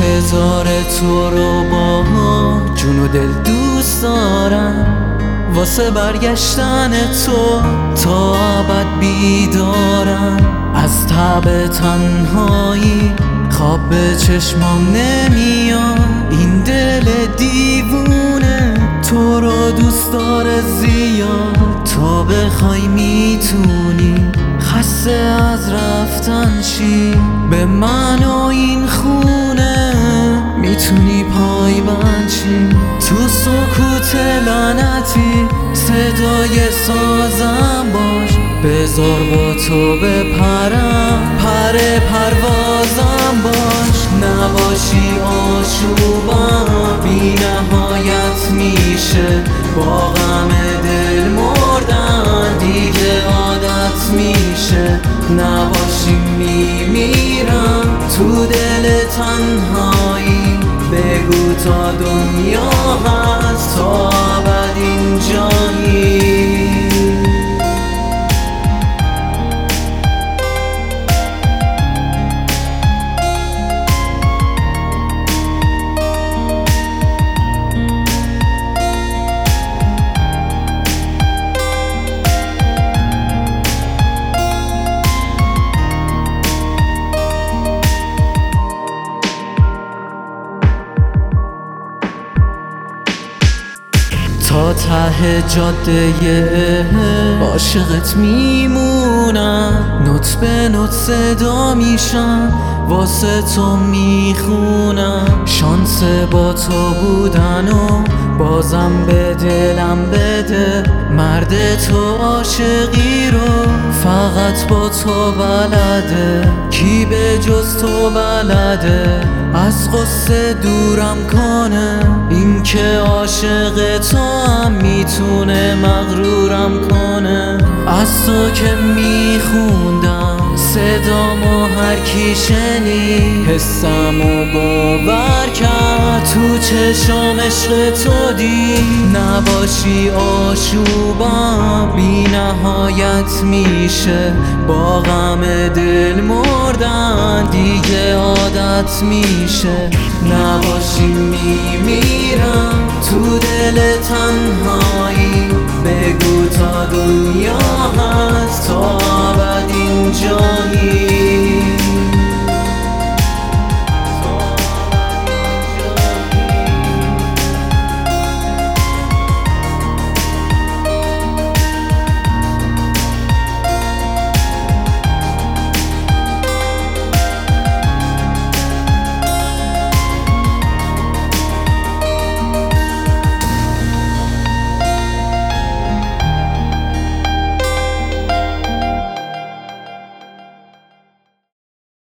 انتظار تو رو با جون و دل دوست دارم، واسه برگشتن تو تا ابد بیدارم. از تب تنهایی خواب به چشمام نمیاد، این دل دیوونه تو رو دوست داره زیاد. تو بخوای میتونی خسته از رفتن شی به من و این خونه، میتونی پایبند شی تو سکوت لعنتی. صدای سازم باش، بذار با تو بپرم، پر پروازم باش. نباشی آشوبم بی نهایت میشه، با غم دل مردن دیگه عادت میشه. نباشی میمیرم تو دل تنهایی، بگو تا دنیا هست تا ابد اینجایی. تا ته جاده عاشقت میمونم، نوت به نوت صدا میشم، واسه تو میخونم. شانس با تو بودن و بازم به دلم بده، مرد تو عاشقی رو فقط با تو بلده، کی به جز تو بلده از قصه دورم کنه. این که عاشق تو هم میتونه مغرورم کنه. از تو که میخوندم صدامو هر کی شنید، حسمو باور کرد تو چشام عشق تو دید. نباشی آشوبم بی نهایت میشه، با غم دل مردن دیگه عادت میشه. نباشی میمیرم تو دل تنهایی، بگو تا دنیا هست تا ابد اینجا.